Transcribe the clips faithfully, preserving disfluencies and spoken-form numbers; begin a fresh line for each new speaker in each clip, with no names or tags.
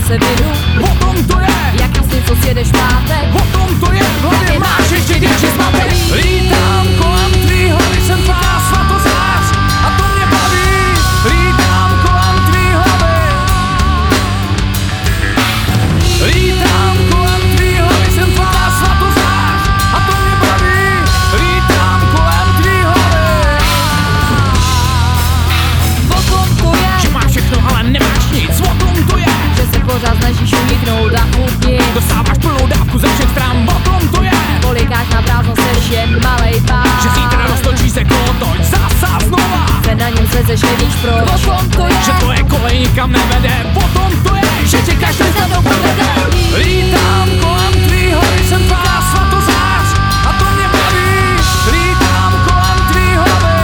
se vyhnu.
O tom to je,
jak asi co sjedeš v pátek.
o tom to je, v hlavě máš ještě větší zmatek. Lítám kolem tvý hlavy, jsem tvá svatozář a to mě baví. Lítám kolem tvý hlavy. Lítám kolem tvý hlavy, jsem tvá svatozář a to mě baví. Lítám kolem tvý hlavy.
O tom to je,
Že máš všechno, ale nemáš nic. O tom to je,
že se pořád snažíš uniknout a chutnit.
dostáváš plnou dávku ze všech stran. O tom to je,
Kolikáš na prázdno, seš jen malej pán.
že zítra roztočí se kolotoč zasa znova.
Se na něm slezeš, nevíš proč. O tom to je,
Že tvoje kolej nikam nevede. O tom to je, že tě každý
za mnou povede.
Lítám kolem tvý hlavy, jsem tvá svatozář a to mě baví. Lítám kolem tvý hlavy.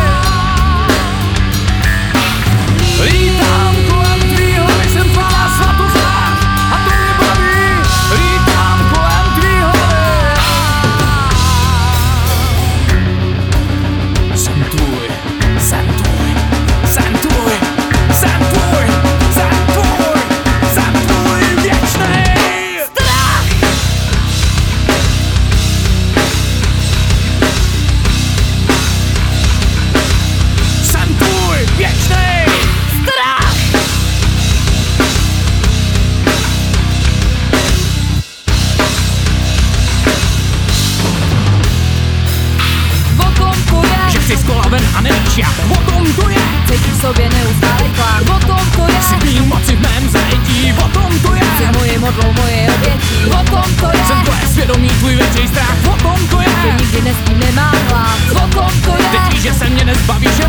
Lítám kolem tvý hlavy, jsem tvá svatozář a to mě baví. Lítám kolem tvý hlavy. Jsem tvůj, jsem tvůj, jsem tvůj, jsem tvůj, jsem tvůj, jsem tvůj věčnej strach. Jsem tvůj věčnej strach.
O tom to je,
Že chci z kola ven a nevíš jak. O tom to je,
cítíš v sobě neustálej tlak. O tom to je,
cítím moci v mém zajetí. O tom to je,
jsi moje modlou, moje obětí. O tom to je,
jsem tvoje svědomí, tvůj větší strach. O tom to je,
že nikdy nespím, nemám hlas. O tom to
teď
je,
víš, že se mě nezbavíš, že